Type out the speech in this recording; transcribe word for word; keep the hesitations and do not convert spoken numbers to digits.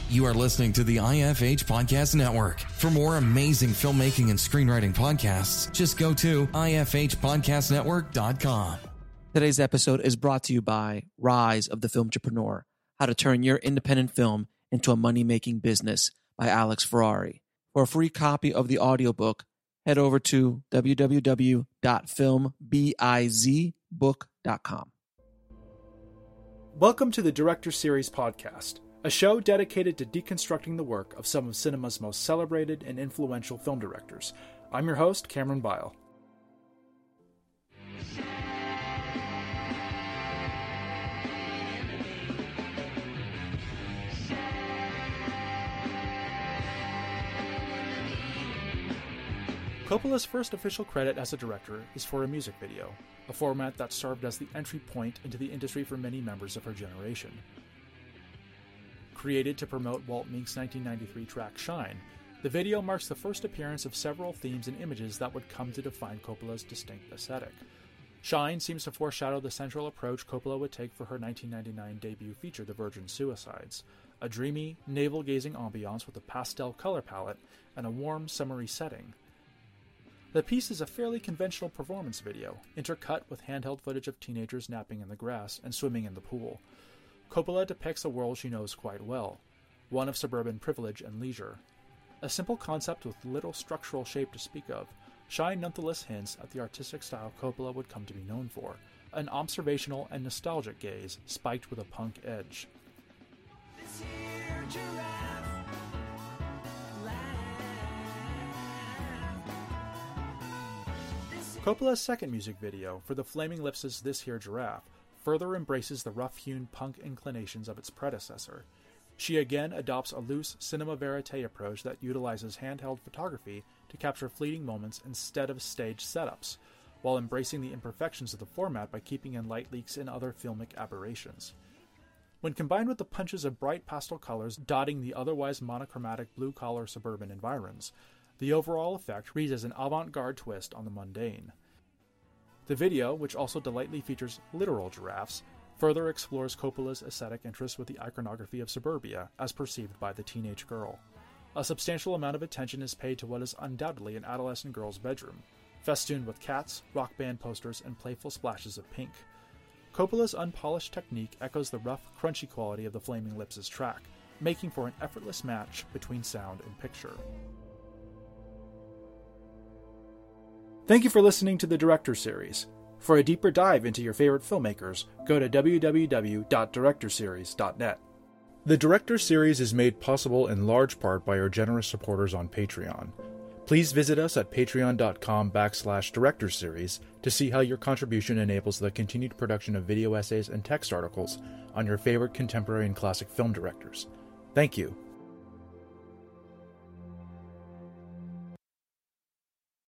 You are listening to the I F H Podcast Network. For more amazing filmmaking and screenwriting podcasts, just go to I F H podcast network dot com. Today's episode is brought to you by Rise of the Filmtrepreneur, How to Turn Your Independent Film into a Money-Making Business by Alex Ferrari. For a free copy of the audiobook, head over to w w w dot film biz book dot com. Welcome to the Director Series Podcast, a show dedicated to deconstructing the work of some of cinema's most celebrated and influential film directors. I'm your host, Cameron Bile. Coppola's first official credit as a director is for a music video, a format that served as the entry point into the industry for many members of her generation. Created to promote Walt Meek's nineteen ninety-three track Shine, the video marks the first appearance of several themes and images that would come to define Coppola's distinct aesthetic. Shine seems to foreshadow the central approach Coppola would take for her nineteen ninety-nine debut feature The Virgin Suicides, a dreamy, navel-gazing ambiance with a pastel color palette and a warm, summery setting. The piece is a fairly conventional performance video, intercut with handheld footage of teenagers napping in the grass and swimming in the pool. Coppola depicts a world she knows quite well, one of suburban privilege and leisure. A simple concept with little structural shape to speak of, Shine nonetheless hints at the artistic style Coppola would come to be known for, an observational and nostalgic gaze spiked with a punk edge. Coppola's second music video, for the Flaming Lips' This Here Giraffe, further embraces the rough-hewn punk inclinations of its predecessor. She again adopts a loose cinema verite approach that utilizes handheld photography to capture fleeting moments instead of stage setups, while embracing the imperfections of the format by keeping in light leaks and other filmic aberrations. When combined with the punches of bright pastel colors dotting the otherwise monochromatic blue-collar suburban environs, the overall effect reads as an avant-garde twist on the mundane. The video, which also delightfully features literal giraffes, further explores Coppola's aesthetic interest with the iconography of suburbia as perceived by the teenage girl. A substantial amount of attention is paid to what is undoubtedly an adolescent girl's bedroom, festooned with cats, rock band posters, and playful splashes of pink. Coppola's unpolished technique echoes the rough, crunchy quality of the Flaming Lips' track, making for an effortless match between sound and picture. Thank you for listening to the Director Series. For a deeper dive into your favorite filmmakers, go to w w w dot director series dot net. The Director Series is made possible in large part by our generous supporters on Patreon. Please visit us at patreon.com backslash director series to see how your contribution enables the continued production of video essays and text articles on your favorite contemporary and classic film directors. Thank you.